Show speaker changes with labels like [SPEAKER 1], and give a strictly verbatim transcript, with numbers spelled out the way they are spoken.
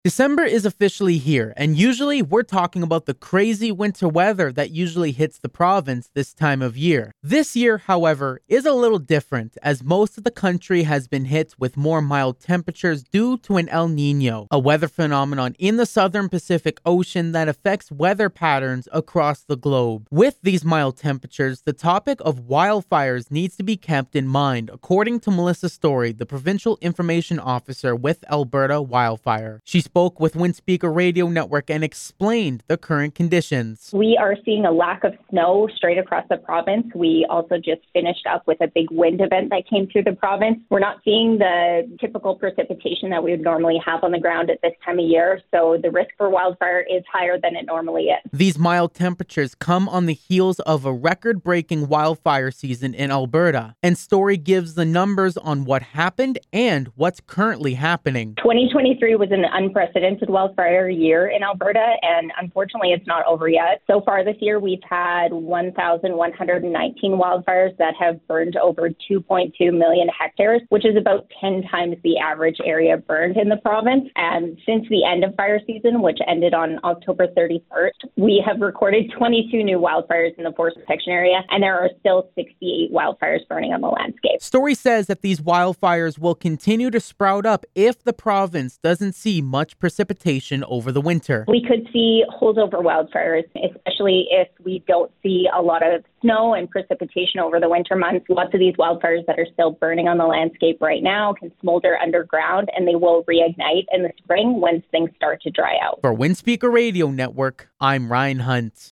[SPEAKER 1] December is officially here, and usually we're talking about the crazy winter weather that usually hits the province this time of year. This year, however, is a little different, as most of the country has been hit with more mild temperatures due to an El Nino, a weather phenomenon in the southern Pacific Ocean that affects weather patterns across the globe. With these mild temperatures, the topic of wildfires needs to be kept in mind, according to Melissa Story, the Provincial Information Officer with Alberta Wildfire. She spoke with Windspeaker Radio Network and explained the current conditions.
[SPEAKER 2] We are seeing a lack of snow straight across the province. We also just finished up with a big wind event that came through the province. We're not seeing the typical precipitation that we would normally have on the ground at this time of year, so the risk for wildfire is higher than it normally is.
[SPEAKER 1] These mild temperatures come on the heels of a record-breaking wildfire season in Alberta, and Story gives the numbers on what happened and what's currently happening.
[SPEAKER 2] twenty twenty-three was an unprecedented Unprecedented wildfire year in Alberta, and unfortunately it's not over yet. So far this year we've had one thousand one hundred nineteen wildfires that have burned over two point two million hectares, which is about ten times the average area burned in the province. And since the end of fire season, which ended on October thirty-first, we have recorded twenty-two new wildfires in the forest protection area, and there are still sixty-eight wildfires burning on the landscape.
[SPEAKER 1] Story says that these wildfires will continue to sprout up if the province doesn't see much precipitation over the winter.
[SPEAKER 2] We could see holdover wildfires, especially if we don't see a lot of snow and precipitation over the winter months. Lots of these wildfires that are still burning on the landscape right now can smolder underground, and they will reignite in the spring once things start to dry out.
[SPEAKER 1] For Windspeaker Radio Network, I'm Ryan Hunt.